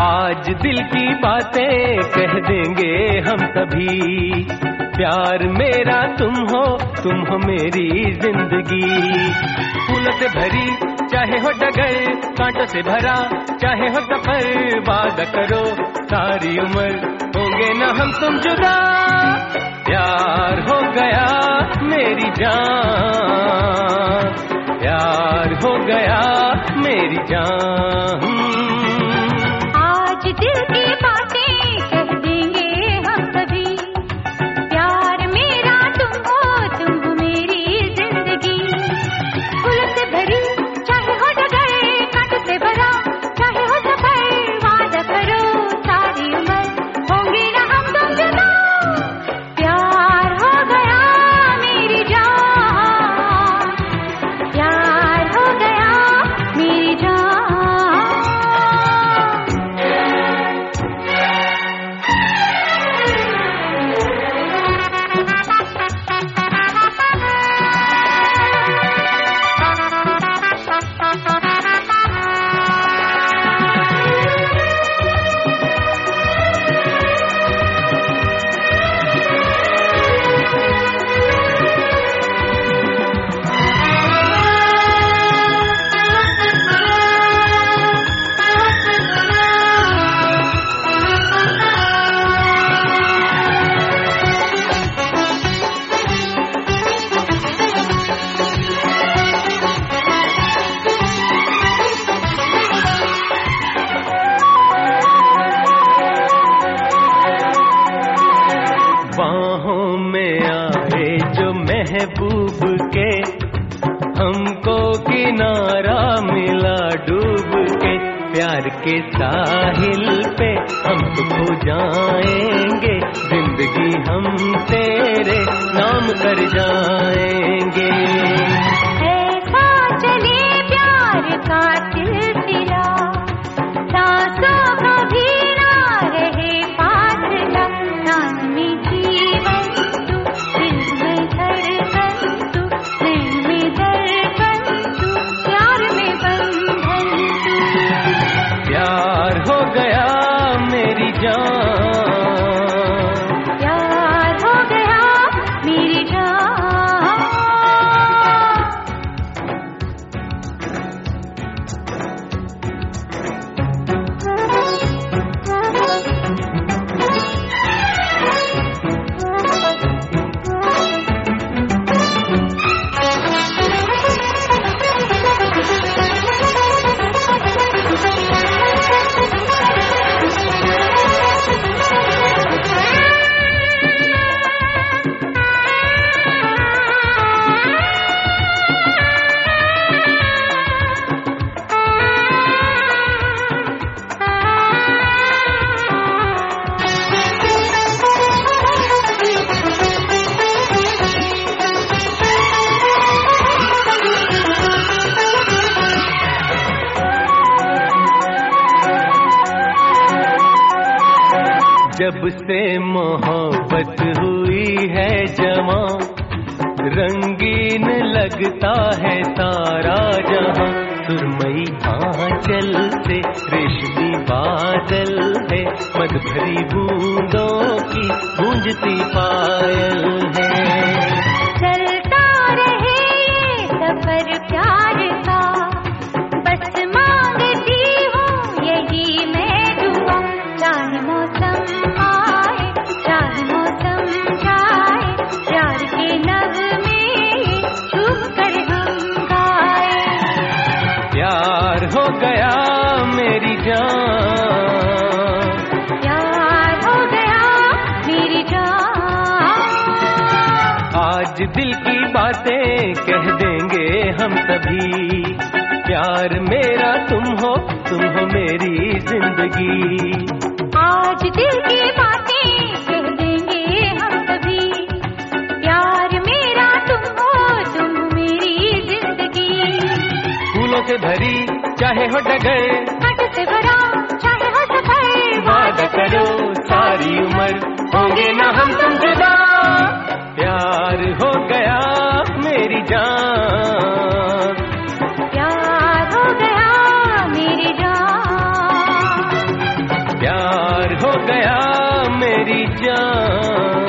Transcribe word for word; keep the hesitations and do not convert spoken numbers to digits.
आज दिल की बातें कह देंगे हम सभी। प्यार मेरा तुम हो, तुम हो मेरी जिंदगी। फूलों से भरी चाहे हो डगर, कांटों से भरा चाहे हो सफर, वादा करो सारी उम्र होंगे न हम तुम जुदा। प्यार हो गया मेरी जान, प्यार हो गया मेरी जान। आज दिल की बातें कह देंगे हम सभी। प्यार मेरा तुम हो, तुम हो मेरी जिंदगी। फूल से भरी चाहे हो डगर, कांटों से भरा चाहे हो सफर, वादा करो सारी उम्र होंगे ना हम तुम जुदा। प्यार हो गया मेरी जान, प्यार हो गया मेरी जान। बाहों में आए जो महबूब के, हमको किनारा मिला डूब के। प्यार के साहिल पे हम तो खो जाएंगे, जिंदगी हम तेरे नाम कर जाएंगे। ऐसा चले प्यार का सिलसिला, सांसों का भी ना रहे फासला। सांस में जीवन तू, दिल में धड़कन तू, दिल में धड़कन तू, प्यार में बंधन तू। प्यार हो गया मेरी जान, प्यार हो गया मेरी जान। जब से मोहब्बत हुई है जवां, रंगीन लगता है सारा जहां। सुरमई आंचल से रेशमी बादल है, मद भरी बूंदों की गूंजती पायल है। चलता रहे ये सफर प्यार का, बस मांगती हूँ यही मैं दुआ। चाहे मौसम आए, चाहे मौसम जाए, प्यार के नगमे छुप कर हम गाए। प्यार हो गया मेरी जान, प्यार हो गया मेरी जान। आज दिल की बातें कह देंगे हम सभी। प्यार मेरा तुम हो, तुम हो मेरी जिंदगी। आज दिल की बातें कह देंगे हम सभी। प्यार मेरा तुम हो, तुम हो मेरी जिंदगी। फूलों से भरी चाहे हो डगर, कांटों से भरा चाहे हो सफर, वादा करो सारी उम्र होंगे ना हम तुम जुदा। प्यार हो गया मेरी जान, प्यार हो गया मेरी जान। मेरी जान।